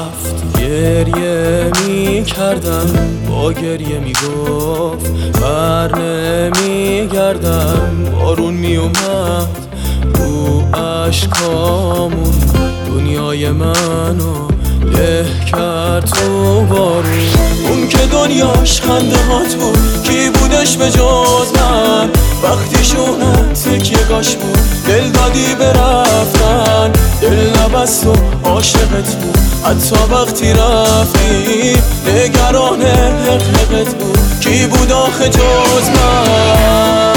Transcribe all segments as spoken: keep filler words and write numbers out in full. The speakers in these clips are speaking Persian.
رفت گریه می کردم، با گریه می گفت بر نمی گردم. بارون می اومد رو عشقامون، دنیای منو له کرد تو بارون. اون که دنیاش خنده هات بود، کی بودش به جز من؟ وقتی شونت تکیه‌گاش بود، دل دادی برفتن، دل نبست و عاشقت بود. حتی وقتی رفتی نگران حقیقت بود، کی بود آخه جز من؟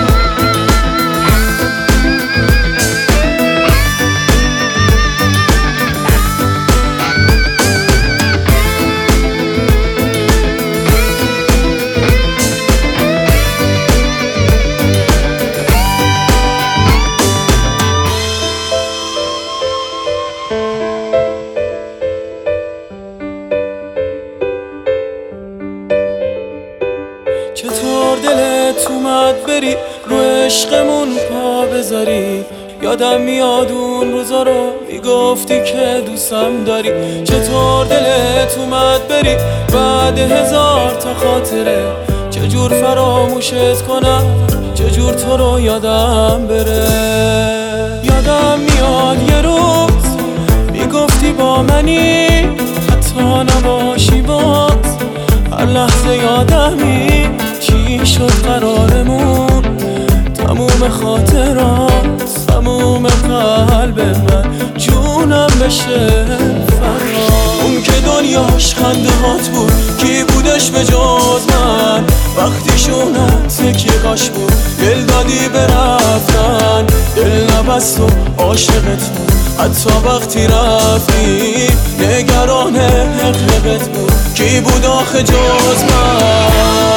چطور دلت اومد بری رو عشقمون پا بذاری؟ یادم میاد اون روزا رو میگفتی که دوستم داری. چطور دلت اومد بری بعد هزار تا خاطره؟ چجور فراموشت کنم، چجور تو رو یادم بره؟ یادم میاد یه روز میگفتی با منی، حتی نباشی باز هر لحظه یادمی چی شد قرارمون. تموم خاطرات، تموم قلب من، جونم بشه فرار. اون که دنیاش خنده هات بود، کی بودش به جز من؟ وقتی شونت تکیه‌گاش بود، دل دادی برفتن، دل نبست و عاشقت بود. حتی وقتی رفتی نگران حقیقت بود، کی بود آخه جز من؟